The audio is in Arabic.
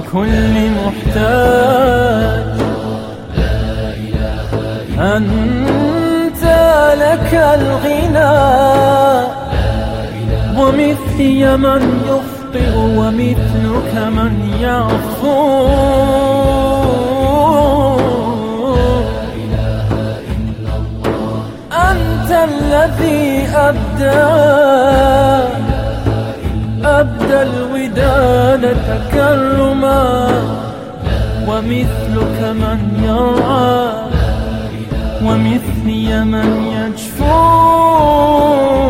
لكل محتاج. أنت لك الغنى ومثلي من يخطئ ومثلك من يعفو. أنت الذي أبدى الوداد تكرما ومثلك من يرعى ومثلي من يجفو.